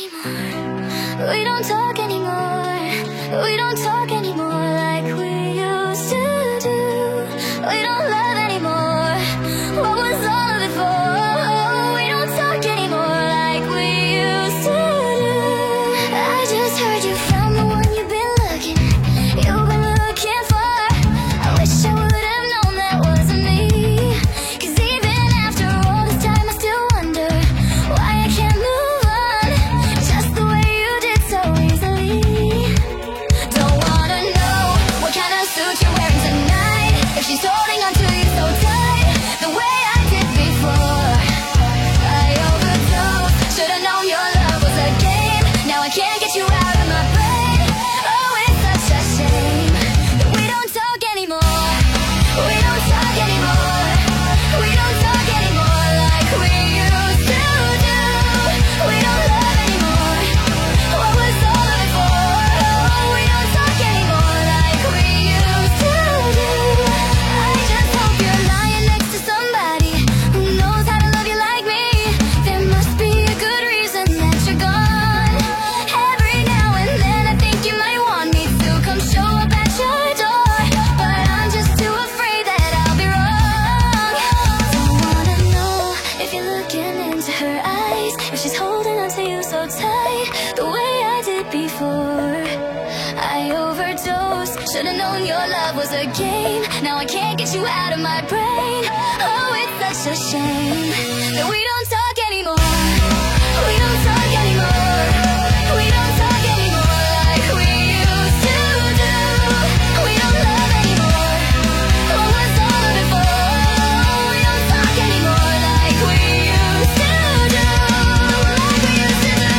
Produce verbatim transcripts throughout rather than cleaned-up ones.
anymore. We don't talk anymore. We don't talk anymore like we used to do. We don't love anymore. What was all of it for? We don't talk anymore like we used to do. I just heard you found the one you've been looking at, you've been looking for. I wish I would have known that wasn't me. Cause even after all this time I still wonder why I can't move on just the way you did so easily. Don't wanna know what kind of suit you're wearing tonight, if she's holding on to you so tight the way I did before. I overdosed, should've known your love was a game. Now I can't get you out of my brain. Oh, it's such a shame that we don't talk anymore. We don't talk anymore. We don't talk anymore like we used to do. We don't love anymore. What was all of it for? We don't talk anymore like we used to do. I just hope you're lying next to somebody who knows how to love you like me. There must be a good reason that you're gone. Every now and then I think you might want me to come show up at your door, but I'm just too afraid that I'll be wrong. Don't wanna know if you're looking into her eyes, if she's holding on to you so tight the way I did before. I overdosed, should've known your love was a game. Now I can't get you out of my brain. Oh, it's such a shame that we don't talk anymore. We don't talk anymore. We don't talk anymore like we used to do. We don't love anymore. What was all of it for? We don't talk anymore like we used to do. Like we used to do.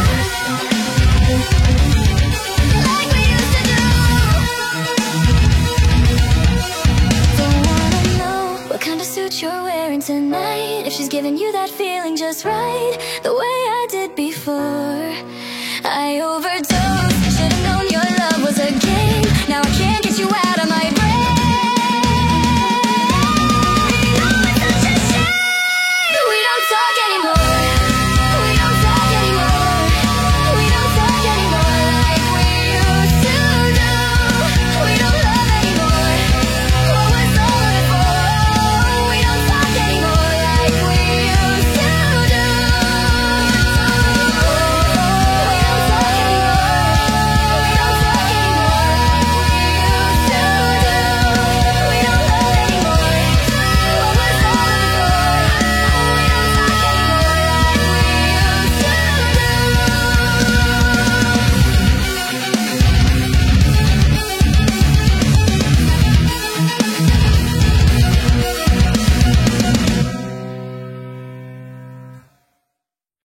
Like we used to do. Don't wanna know what kind of suit you're wearing tonight, if she's giving you that feeling just right the way